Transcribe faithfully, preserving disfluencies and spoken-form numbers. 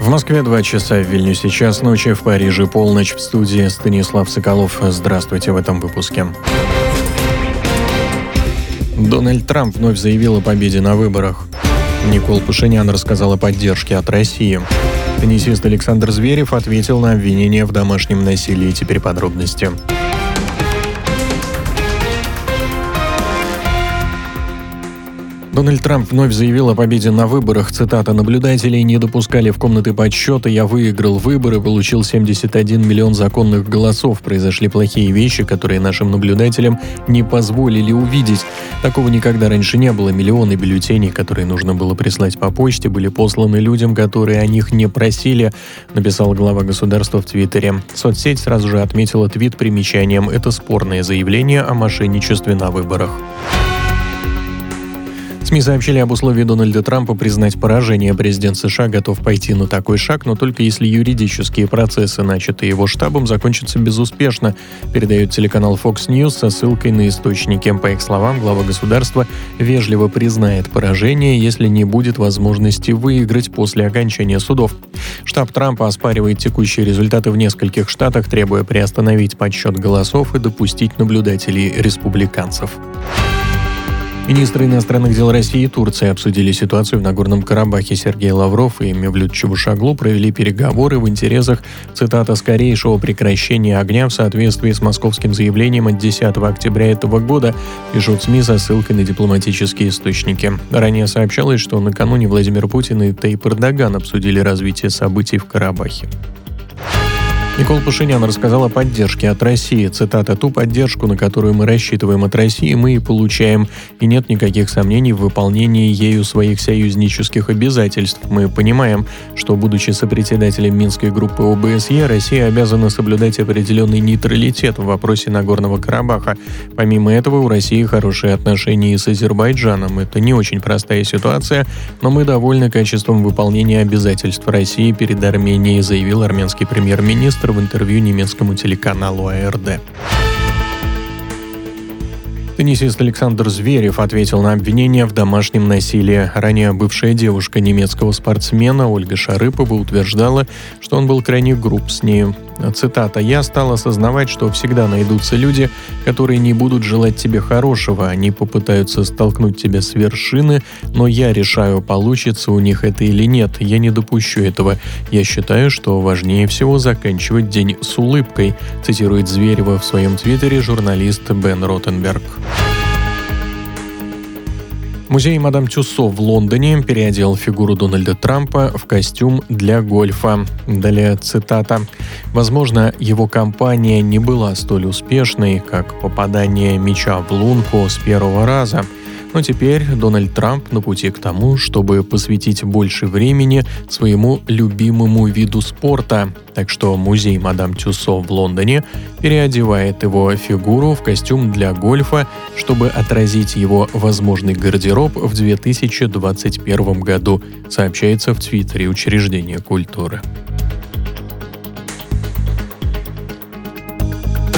В Москве два часа, в Вильнюсе час ночи, в Париже полночь. В студии Станислав Соколов. Здравствуйте в этом выпуске. Дональд Трамп вновь заявил о победе на выборах. Никол Пашинян рассказал о поддержке от России. Теннисист Александр Зверев ответил на обвинения в домашнем насилии. Теперь подробности. Дональд Трамп вновь заявил о победе на выборах. Цитата: «Наблюдателей не допускали в комнаты подсчета. Я выиграл выборы, получил семьдесят один миллион законных голосов. Произошли плохие вещи, которые нашим наблюдателям не позволили увидеть. Такого никогда раньше не было. Миллионы бюллетеней, которые нужно было прислать по почте, были посланы людям, которые о них не просили», написал глава государства в Твиттере. Соцсеть сразу же отметила твит примечанием: «Это спорное заявление о мошенничестве на выборах». СМИ сообщили об условии Дональда Трампа признать поражение. Президент США готов пойти на такой шаг, но только если юридические процессы, начатые его штабом, закончатся безуспешно, передает телеканал Fox News со ссылкой на источники. По их словам, глава государства вежливо признает поражение, если не будет возможности выиграть после окончания судов. Штаб Трампа оспаривает текущие результаты в нескольких штатах, требуя приостановить подсчет голосов и допустить наблюдателей республиканцев. Министры иностранных дел России и Турции обсудили ситуацию в Нагорном Карабахе. Сергей Лавров и Мевлют Чавушоглу провели переговоры в интересах, цитата, «скорейшего прекращения огня в соответствии с московским заявлением от десятого октября этого года», пишут СМИ со ссылкой на дипломатические источники. Ранее сообщалось, что накануне Владимир Путин и Таyyip Эрдоган обсудили развитие событий в Карабахе. Никол Пашинян рассказал о поддержке от России. Цитата: «Ту поддержку, на которую мы рассчитываем от России, мы и получаем. И нет никаких сомнений в выполнении ею своих союзнических обязательств. Мы понимаем, что, будучи сопредседателем Минской группы О Бэ Эс Е, Россия обязана соблюдать определенный нейтралитет в вопросе Нагорного Карабаха. Помимо этого, у России хорошие отношения и с Азербайджаном. Это не очень простая ситуация, но мы довольны качеством выполнения обязательств России перед Арменией», заявил армянский премьер-министр в интервью немецкому телеканалу А Эр Дэ. Теннисист Александр Зверев ответил на обвинения в домашнем насилии. Ранее бывшая девушка немецкого спортсмена Ольга Шарыпова утверждала, что он был крайне груб с нею. Цитата: «Я стал осознавать, что всегда найдутся люди, которые не будут желать тебе хорошего. Они попытаются столкнуть тебя с вершины, но я решаю, получится у них это или нет. Я не допущу этого. Я считаю, что важнее всего заканчивать день с улыбкой», цитирует Зверева в своем твиттере журналист Бен Ротенберг. Музей Мадам Тюссо в Лондоне переодел фигуру Дональда Трампа в костюм для гольфа. Далее цитата: «Возможно, его кампания не была столь успешной, как попадание мяча в лунку с первого раза. Но теперь Дональд Трамп на пути к тому, чтобы посвятить больше времени своему любимому виду спорта. Так что музей Мадам Тюссо в Лондоне переодевает его фигуру в костюм для гольфа, чтобы отразить его возможный гардероб в две тысячи двадцать первом году», сообщается в твиттере учреждения культуры.